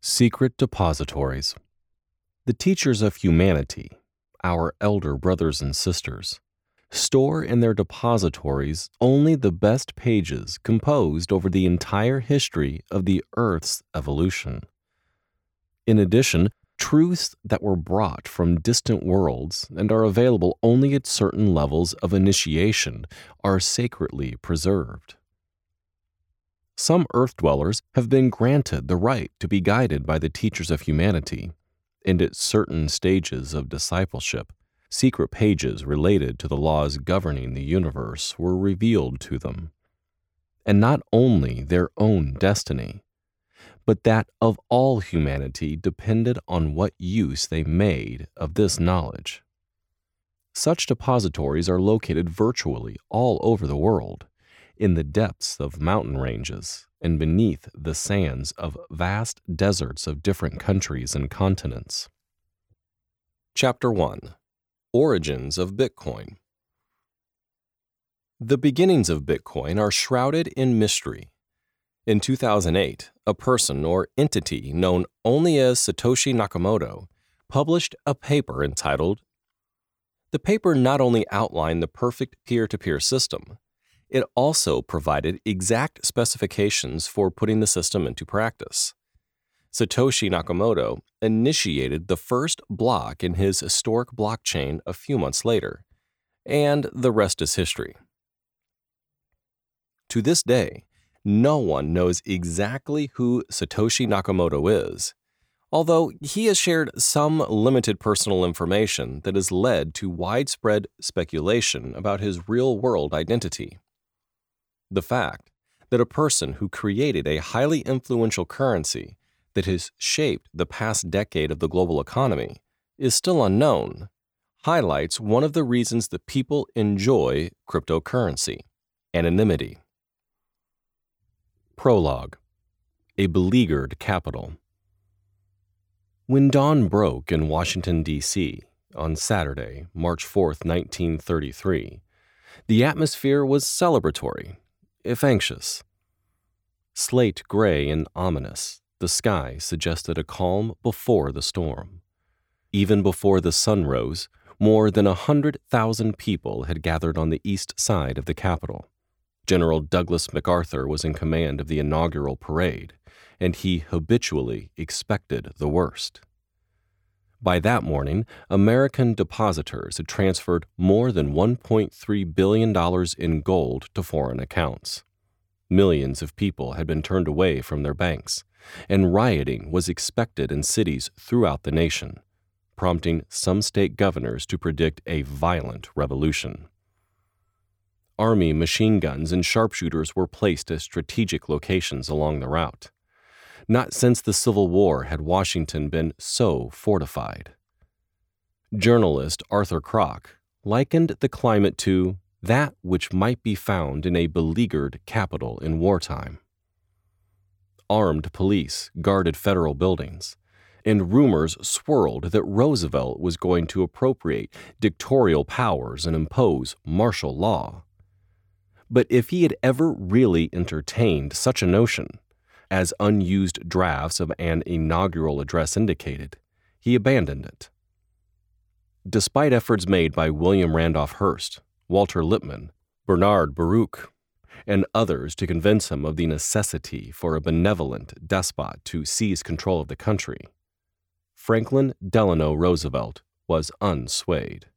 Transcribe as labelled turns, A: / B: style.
A: Secret depositories. The teachers of humanity, our elder brothers and sisters, store in their depositories only the best pages composed over the entire history of the Earth's evolution. In addition, truths that were brought from distant worlds and are available only at certain levels of initiation are sacredly preserved. Some Earth dwellers have been granted the right to be guided by the teachers of humanity, and at certain stages of discipleship, secret pages related to the laws governing the universe were revealed to them. And not only their own destiny, but that of all humanity depended on what use they made of this knowledge. Such depositories are located virtually all over the world, in the depths of mountain ranges and beneath the sands of vast deserts of different countries and continents. Chapter 1. Origins of Bitcoin. The beginnings of Bitcoin are shrouded in mystery. In 2008, a person or entity known only as Satoshi Nakamoto published a paper entitled. The paper not only outlined the perfect peer-to-peer system, it also provided exact specifications for putting the system into practice. Satoshi Nakamoto initiated the first block in his historic blockchain a few months later, and the rest is history. To this day, no one knows exactly who Satoshi Nakamoto is, although he has shared some limited personal information that has led to widespread speculation about his real-world identity. The fact that a person who created a highly influential currency that has shaped the past decade of the global economy is still unknown highlights one of the reasons that people enjoy cryptocurrency: anonymity. Prologue. A beleaguered capital. When dawn broke in Washington, D.C. on Saturday, March 4, 1933, the atmosphere was celebratory, if anxious. Slate gray and ominous, the sky suggested a calm before the storm. Even before the sun rose, more than 100,000 people had gathered on the east side of the Capitol. General Douglas MacArthur was in command of the inaugural parade, and he habitually expected the worst. By that morning, American depositors had transferred more than $1.3 billion in gold to foreign accounts. Millions of people had been turned away from their banks, and rioting was expected in cities throughout the nation, prompting some state governors to predict a violent revolution. Army machine guns and sharpshooters were placed at strategic locations along the route. Not since the Civil War had Washington been so fortified. Journalist Arthur Kroc likened the climate to that which might be found in a beleaguered capital in wartime. Armed police guarded federal buildings, and rumors swirled that Roosevelt was going to appropriate dictatorial powers and impose martial law. But if he had ever really entertained such a notion, as unused drafts of an inaugural address indicated, he abandoned it. Despite efforts made by William Randolph Hearst, Walter Lippmann, Bernard Baruch, and others to convince him of the necessity for a benevolent despot to seize control of the country, Franklin Delano Roosevelt was unswayed.